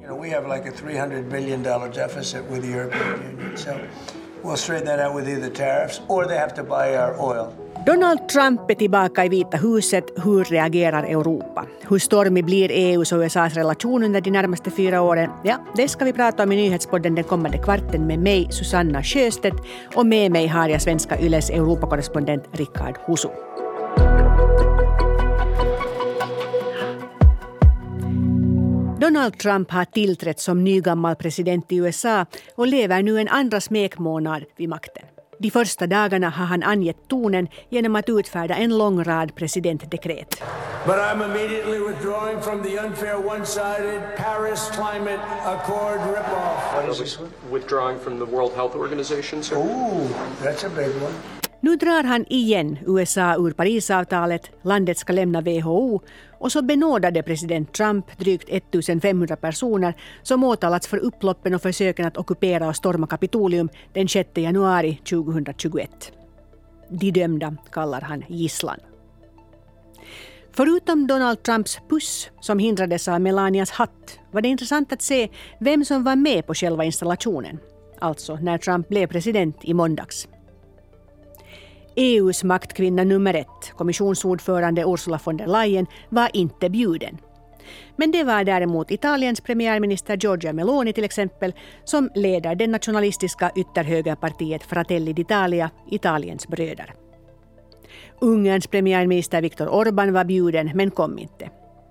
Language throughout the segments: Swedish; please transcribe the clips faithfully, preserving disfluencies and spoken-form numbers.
You know, we have like a three hundred billion dollars deficit with the European Union, so we'll straighten that out with either tariffs or they have to buy our oil. Donald Trump är tillbaka i Vita huset. Hur reagerar Europa? Hur stormig blir E U:s och U S A:s relation under de närmaste fyra åren? Ja, det ska vi prata om i nyhetspodden den kommande kvarten med mig, Susanna Sjöstedt, och med mig har jag svenska Yles Europakorrespondent Rickard Husu. Donald Trump har tillträtt som nygammal president i U S A och lever nu en andra smekmånad vid makten. De första dagarna har han angett tonen genom att utfärda en lång rad presidentdekret. But I'm immediately withdrawing from the unfair one-sided Paris Climate Accord ripoff. What is this one? Withdrawing from the World Health Organization, sir? Ooh, that's a big one. Nu drar han igen U S A ur Parisavtalet, landet ska lämna W H O och så benådade president Trump drygt femtonhundra personer som åtalats för upploppen och försöken att ockupera och storma Kapitolium den sjätte januari tjugohundratjugoett. De dömda kallar han gisslan. Förutom Donald Trumps puss som hindrades av Melanias hatt var det intressant att se vem som var med på själva installationen, alltså när Trump blev president i måndags. E U:s maktkvinna nummer ett, kommissionsordförande Ursula von der Leyen, var inte bjuden. Men det var däremot Italiens premiärminister Giorgia Meloni till exempel, som leder det nationalistiska ytterhögerpartiet Fratelli d'Italia, Italiens bröder. Ungerns premiärminister Viktor Orbán var bjuden men kom inte.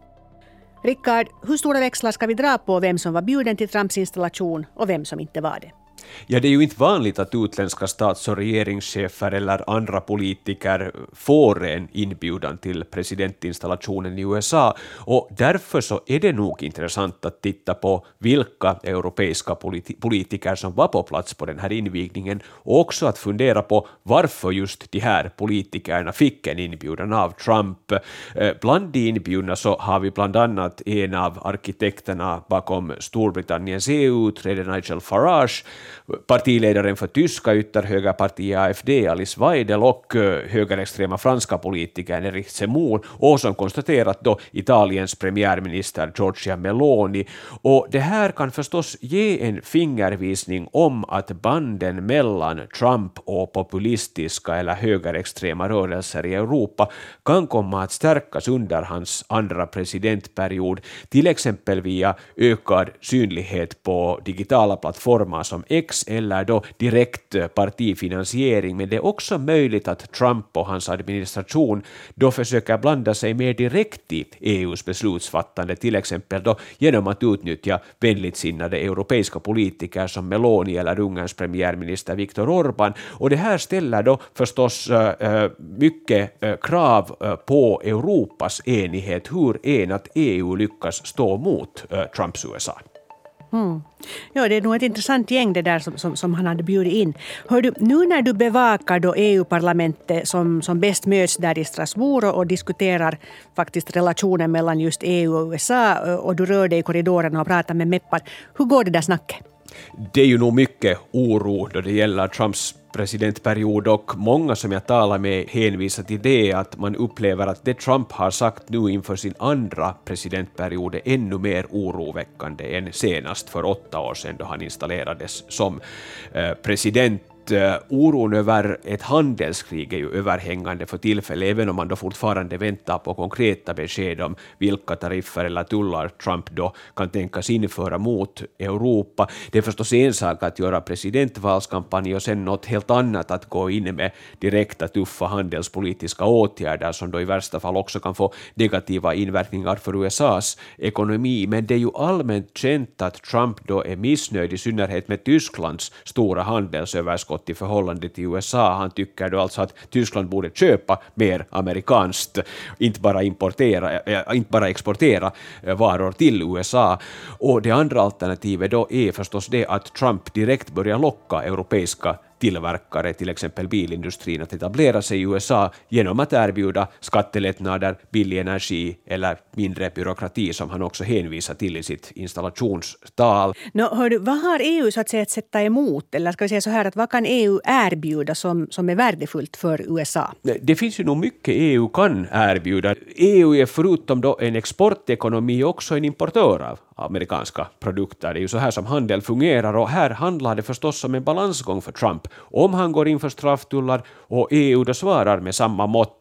Rickard, hur stora växlar ska vi dra på vem som var bjuden till Trumps installation och vem som inte var det? Ja, det är ju inte vanligt att utländska stats- och regeringschefer eller andra politiker får en inbjudan till presidentinstallationen i U S A, och därför så är det nog intressant att titta på vilka europeiska politi- politiker som var på plats på den här invigningen, och också att fundera på varför just de här politikerna fick en inbjudan av Trump. Bland de inbjudna så har vi bland annat en av arkitekterna bakom Storbritanniens E U-utträde, Nigel Farage, partiledaren för tyska ytterhögerpartiet A F D Alice Weidel och högerextrema franska politikern Eric Zemmour, och som konstaterat då Italiens premiärminister Giorgia Meloni. Och det här kan förstås ge en fingervisning om att banden mellan Trump och populistiska eller högerextrema rörelser i Europa kan komma att stärkas under hans andra presidentperiod, till exempel via ökad synlighet på digitala plattformar som X eller då direkt partifinansiering, men det är också möjligt att Trump och hans administration då försöker blanda sig mer direkt i E U:s beslutsfattande, till exempel då genom att utnyttja vänligt sinnade europeiska politiker som Meloni eller Ungerns premiärminister Viktor Orbán, och det här ställer då förstås äh, mycket äh, krav äh, på Europas enighet, hur enat E U lyckas stå mot äh, Trumps U S A. Mm. Ja, det är nog ett intressant gäng det där som, som, som han hade bjudit in. Hör du, nu när du bevakar då E U-parlamentet som, som bäst möts där i Strasbourg och, och diskuterar faktiskt relationen mellan just E U och U S A, och du rör dig i korridorerna och pratar med meppar, hur går det där snacket? Det är ju nog mycket oro då det gäller Trumps presidentperiod, och många som jag talar med hänvisar till det att man upplever att det Trump har sagt nu inför sin andra presidentperiod är ännu mer oroväckande än senast för åtta år sedan då han installerades som eh, president. Oron över ett handelskrig är ju överhängande för tillfället, även om man då fortfarande väntar på konkreta besked om vilka tariffer eller tullar Trump då kan tänkas införa mot Europa. Det är förstås en sak att göra presidentvalskampanj och sen något helt annat att gå in med direkta tuffa handelspolitiska åtgärder som då i värsta fall också kan få negativa inverkningar för U S A:s ekonomi. Men det är ju allmänt känt att Trump då är missnöjd i synnerhet med Tysklands stora handelsöverskott i förhållande till U S A. Han tycker då alltså att Tyskland borde köpa mer amerikanskt, inte bara importera, äh, inte bara exportera äh, varor till U S A. Och det andra alternativet då är förstås det att Trump direkt börjar locka europeiska tillverkare, till exempel bilindustrin, att etablera sig i U S A genom att erbjuda skattelättnader, billig energi eller mindre byråkrati, som han också hänvisar till i sitt installationstal. Nå, hör du, vad har E U så att säga att sätta emot? Eller ska vi säga så här, att vad kan E U erbjuda som, som är värdefullt för U S A? Det finns ju nog mycket E U kan erbjuda. E U är förutom då en exportekonomi också en importör av, amerikanska produkter. Det är ju så här som handel fungerar, och här handlar det förstås om en balansgång för Trump. Om han går in för strafftullar och E U då svarar med samma mått,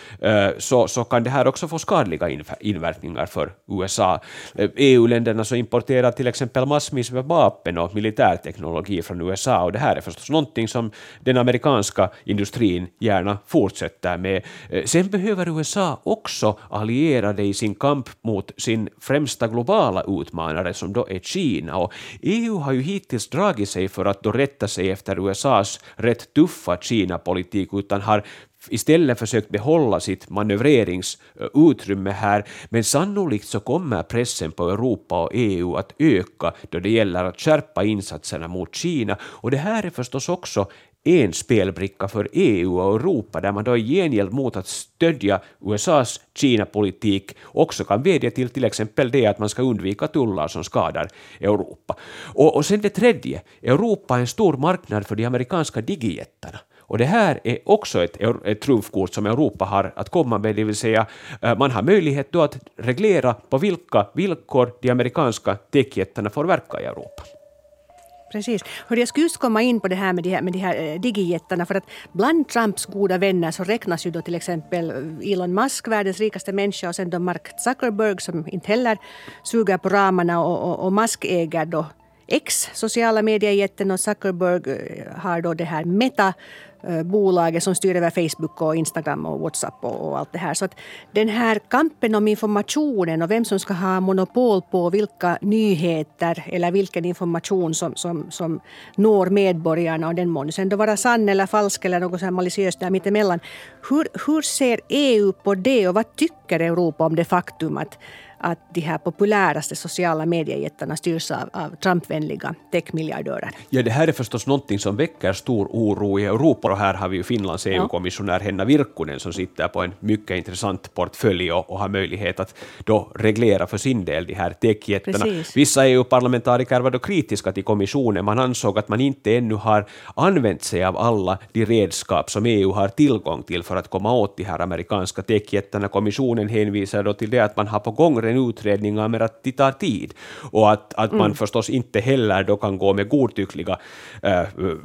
så, så kan det här också få skadliga inverkningar för U S A. E U-länderna så importerar till exempel massvis med vapen och militärteknologi från U S A, och det här är förstås någonting som den amerikanska industrin gärna fortsätter med. Sen behöver U S A också allierade i sin kamp mot sin främsta globala utmanare som då är Kina, och E U har ju hittills dragit sig för att då rätta sig efter U S A:s rätt tuffa Kina-politik, utan har istället försökt behålla sitt manövreringsutrymme här, men sannolikt så kommer pressen på Europa och E U att öka då det gäller att skärpa insatserna mot Kina, och det här är förstås också en spelbricka för E U och Europa, där man då i gengäld mot att stödja U S A:s Kina-politik också kan vädja till till exempel det att man ska undvika tullar som skadar Europa. Och, och sen det tredje, Europa är en stor marknad för de amerikanska digijättarna. Och det här är också ett, ett trumfkort som Europa har att komma med, det vill säga man har möjlighet då att reglera på vilka villkor de amerikanska techjättarna får verka i Europa. Precis. Hörde, jag skulle just komma in på det här med de här, med de här digijättarna, för att bland Trumps goda vänner så räknas ju då till exempel Elon Musk, världens rikaste människa, och sen då Mark Zuckerberg som inte heller suger på ramarna, och, och, och Musk äger då X, sociala mediejätten, och Zuckerberg har då det här Meta bolaget som styr över Facebook och Instagram och WhatsApp och, och allt det här. Så att den här kampen om informationen och vem som ska ha monopol på vilka nyheter eller vilken information som, som, som når medborgarna, och den må sen då vara sann eller falsk eller något så här maliciöst där mittemellan. Hur, hur ser E U på det, och vad tycker Europa om det faktum att att de här populäraste sociala mediejättarna styrs av, av Trump-vänliga techmiljardörer? Ja, det här är förstås någonting som väcker stor oro i Europa, och här har vi ju Finlands E U-kommissionär Henna Virkkunen som sitter på en mycket intressant portfölj och, och har möjlighet att då reglera för sin del de här techjättarna. Precis. Vissa E U-parlamentariker var då kritiska till kommissionen. Man ansåg att man inte ännu har använt sig av alla de redskap som E U har tillgång till för att komma åt de här amerikanska techjättarna. Kommissionen hänvisar då till det att man har på gång en utredning, men att det tar tid, och att, att man mm. förstås inte heller då kan gå med godtyckliga äh,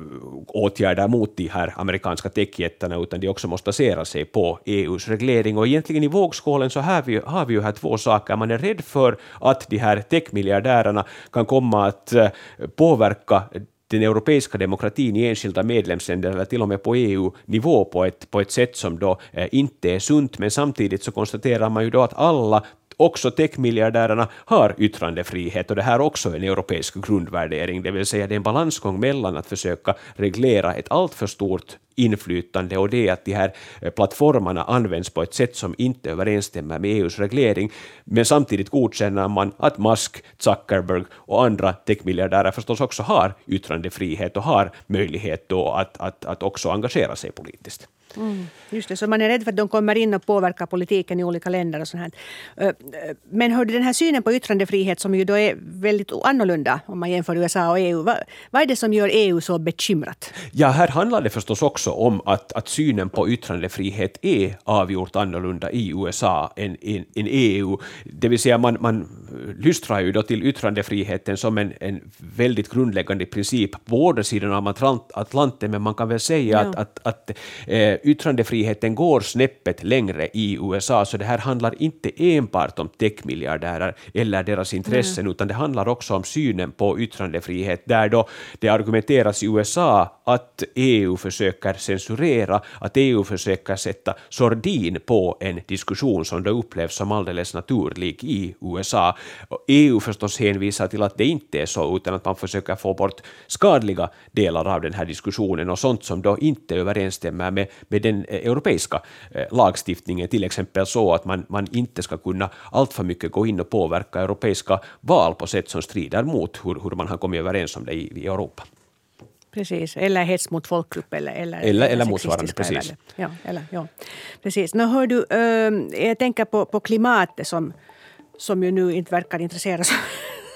åtgärder mot de här amerikanska techjättarna, utan de också måste basera sig på E U:s reglering. Och egentligen i vågskålen så har vi, har vi ju här två saker. Man är rädd för att de här techmiljardärerna kan komma att äh, påverka den europeiska demokratin i enskilda medlemsländer eller till och med på E U-nivå på ett, på ett sätt som då eh, inte är sunt, men samtidigt så konstaterar man ju då att alla, också techmiljardärerna, har yttrandefrihet, och det här också är en europeisk grundvärdering, det vill säga det är en balansgång mellan att försöka reglera ett allt för stort inflytande och det att de här plattformarna används på ett sätt som inte överensstämmer med E U:s reglering, men samtidigt godkänner man att Musk, Zuckerberg och andra techmiljardärer förstås också har yttrandefrihet och har möjlighet då att, att, att också engagera sig politiskt. Mm, just det, så man är rädd för att de kommer in och påverkar politiken i olika länder och sånt här. Men hörde, den här synen på yttrandefrihet som ju då är väldigt annorlunda om man jämför U S A och E U, vad, vad är det som gör E U så bekymrat? Ja, här handlar det förstås också om att, att synen på yttrandefrihet är avgjort annorlunda i U S A än, än, än E U. Det vill säga man, man lystrar ju då till yttrandefriheten som en, en väldigt grundläggande princip på båda sidorna av Atlanten, men man kan väl säga ja. att, att, att eh, yttrandefriheten går snäppet längre i U S A, så det här handlar inte enbart om techmiljardärer eller deras intressen, mm. utan det handlar också om synen på yttrandefrihet, där då det argumenteras i U S A att E U försöker censurera, att E U försöker sätta sordin på en diskussion som då upplevs som alldeles naturlig i U S A. E U förstås hänvisar till att det inte är så, utan att man försöker få bort skadliga delar av den här diskussionen och sånt som då inte överensstämmer med, med den europeiska eh, lagstiftningen, till exempel så att man, man inte ska kunna allt för mycket gå in och påverka europeiska val på sätt som strider mot hur, hur man har kommit överens om det i, i Europa. Precis, eller hets mot folkgrupp eller eller, eller, eller motsvarande, precis. Eller, ja, eller, ja, precis. Nu hör du, äh, jag tänker på, på klimatet som, som ju nu inte verkar intressera så,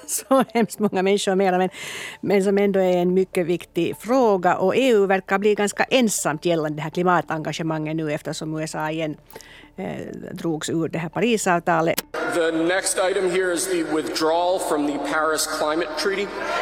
så hemskt många människor mera, men, men som ändå är en mycket viktig fråga. Och E U verkar bli ganska ensamt gällande det här klimatengagemanget nu eftersom U S A igen eh, drogs ur det här Parisavtalet. The next item here is the withdrawal from the Paris Climate Treaty.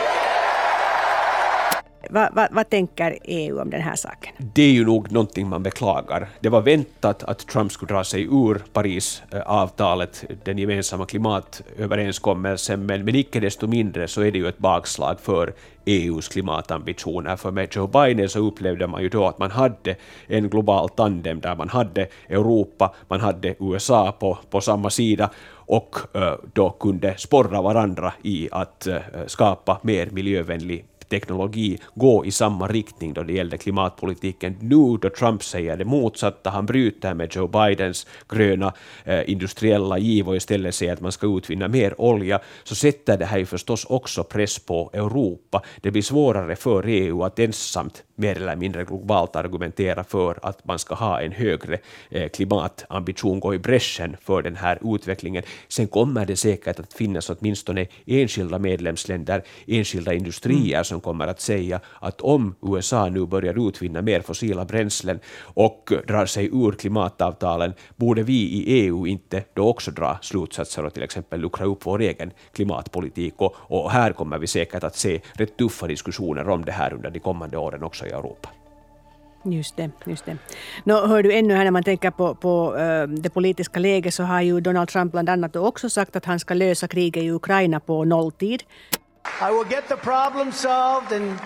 Vad va, va tänker E U om den här saken? Det är ju nog någonting man beklagar. Det var väntat att Trump skulle dra sig ur Parisavtalet, den gemensamma klimatöverenskommelsen, men, men icke desto mindre så är det ju ett bakslag för E U:s klimatambitioner. För med Joe Biden så upplevde man ju då att man hade en global tandem där man hade Europa, man hade U S A på, på samma sida och uh, då kunde sporra varandra i att uh, skapa mer miljövänlig teknologi, gå i samma riktning då det gällde klimatpolitiken. Nu då Trump säger det motsatta, han bryter med Joe Bidens gröna eh, industriella giv och istället säger att man ska utvinna mer olja, så sätter det här ju förstås också press på Europa. Det blir svårare för E U att ensamt mer eller mindre globalt argumentera för att man ska ha en högre eh, klimatambition, gå i bräschen för den här utvecklingen. Sen kommer det säkert att finnas åtminstone enskilda medlemsländer, enskilda industrier mm. som kommer att säga att om U S A nu börjar utvinna mer fossila bränslen och drar sig ur klimatavtalen, borde vi i E U inte då också dra slutsatser och till exempel luckra upp vår egen klimatpolitik. Och, och här kommer vi säkert att se rätt tuffa diskussioner om det här under de kommande åren också i Europa. Just det, just det. Nå, hör du ännu här när man tänker på, på uh, det politiska läget, så har ju Donald Trump bland annat också sagt att han ska lösa kriget i Ukraina på nolltid. I will get the problem solved and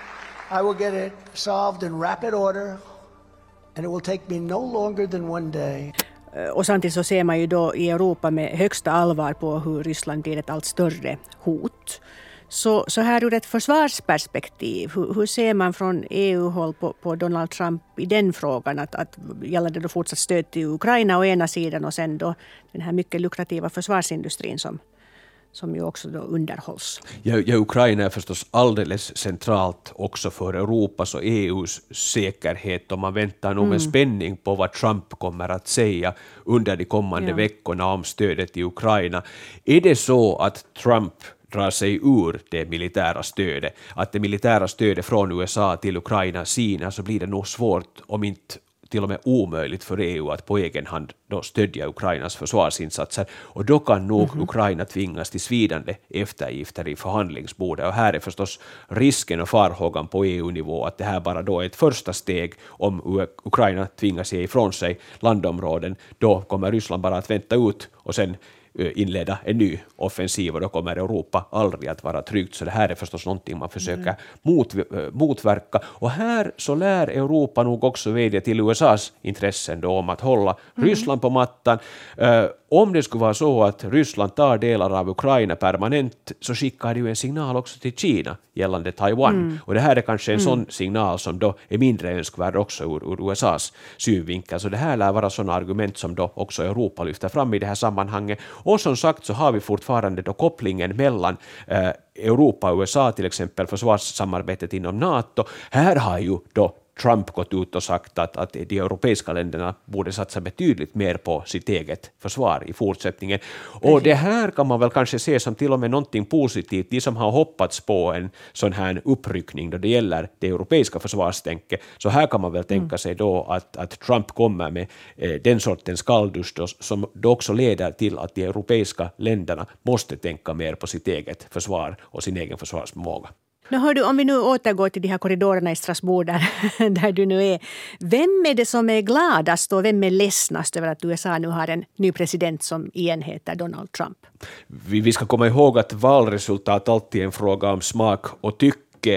I will get it solved in rapid order and it will take me no longer than one day. Och samtidigt så ser man ju då i Europa med högsta allvar på hur Ryssland blir ett allt större hot. Så, så här ur ett försvarsperspektiv, hur, hur ser man från E U-håll på, på Donald Trump i den frågan? Att, att gällande då fortsatt stöd till Ukraina å ena sidan och sen då den här mycket lukrativa försvarsindustrin som, som ju också då underhålls. Ja, ja, Ukraina är förstås alldeles centralt också för Europas och E U:s säkerhet och man väntar nog med mm. spänning på vad Trump kommer att säga under de kommande ja. veckorna om stödet till Ukraina. Är det så att Trump drar sig ur det militära stödet, att det militära stödet från U S A till Ukraina sina, så blir det nog svårt, om inte till och med omöjligt för E U att på egen hand då stödja Ukrainas försvarsinsatser, och då kan nog mm-hmm. Ukraina tvingas till svidande eftergifter i förhandlingsbordet. Och här är förstås risken och farhågan på E U-nivå att det här bara då är ett första steg. Om Ukraina tvingas ge ifrån sig landområden, då kommer Ryssland bara att vänta ut och sen inleda en ny offensiv, och då kommer Europa aldrig att vara tryggt. Så det här är förstås någonting man försöker mm. mot, motverka. Och här så lär Europa nog också vädja till U S A:s intressen då om att hålla mm. Ryssland på mattan. Uh, om det skulle vara så att Ryssland tar delar av Ukraina permanent, så skickar det ju en signal också till Kina gällande Taiwan. Mm. Och det här är kanske en mm. sån signal som då är mindre önskvärd också ur, ur U S A:s synvinkel. Så det här lär vara sådana argument som då också Europa lyfter fram i det här sammanhanget. Och som sagt så har vi fortfarande då kopplingen mellan eh, Europa och U S A, till exempel försvarssamarbetet inom NATO. Här har ju då Trump gått ut och sagt att, att de europeiska länderna borde satsa betydligt mer på sitt eget försvar i fortsättningen. Och det här kan man väl kanske se som till och med någonting positivt. De som har hoppats på en sån här uppryckning då det gäller det europeiska försvarstänket, så här kan man väl tänka mm. sig då att, att Trump kommer med eh, den sortens kalldusch då, som då också leder till att de europeiska länderna måste tänka mer på sitt eget försvar och sin egen försvarsförmåga. Nu hör du, om vi nu återgår till de här korridorerna i Strasbourg där, där du nu är. Vem är det som är gladast och vem är ledsnast över att U S A nu har en ny president som igen heter Donald Trump? Vi, vi ska komma ihåg att valresultat alltid är en fråga om smak och tycke.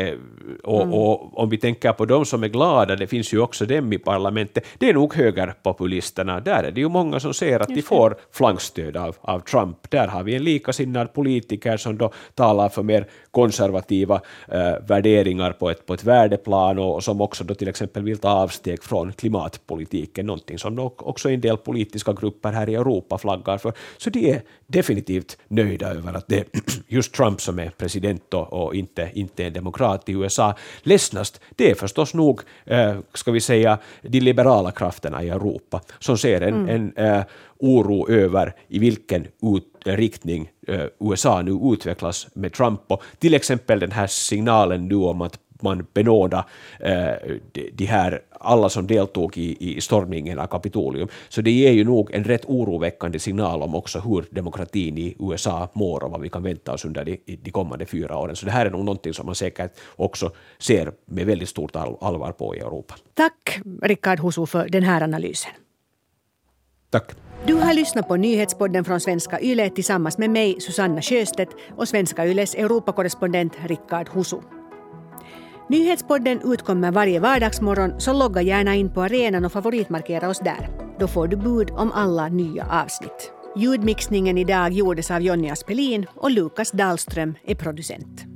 Och, mm. och om vi tänker på de som är glada, det finns ju också dem i parlamentet, det är nog högerpopulisterna. Där är det ju många som ser att Just de får flankstöd av, av Trump. Där har vi en likasinnad politiker som då talar för mer konservativa eh, värderingar på ett, på ett värdeplan, och, och som också då till exempel vill ta avsteg från klimatpolitiken, någonting som då också en del politiska grupper här i Europa flaggar för. Så de är definitivt nöjda över att det är just Trump som är president och, och inte, inte en demokrat demokrat i U S A. Ledsnast, det är förstås nog, eh, ska vi säga, de liberala krafterna i Europa som ser en, mm. en eh, oro över i vilken ut, riktning eh, U S A nu utvecklas med Trump. Och till exempel den här signalen nu om att man benåda eh, de, de här alla som deltog i, i stormningen av Kapitolium. Så det ger ju nog en rätt oroväckande signal om också hur demokratin i U S A mår och vad vi kan vänta oss under de, de kommande fyra åren. Så det här är nog någonting som man säkert också ser med väldigt stort all, allvar på i Europa. Tack Rickard Husu för den här analysen. Tack. Du har lyssnat på nyhetspodden från Svenska Yle tillsammans med mig Susanna Sjöstedt och Svenska Yles Europakorrespondent Rickard Husu. Nyhetspodden utkommer varje vardagsmorgon, så logga gärna in på arenan och favoritmarkera oss där. Då får du bud om alla nya avsnitt. Ljudmixningen idag gjordes av Jonny Aspelin och Lukas Dahlström är producent.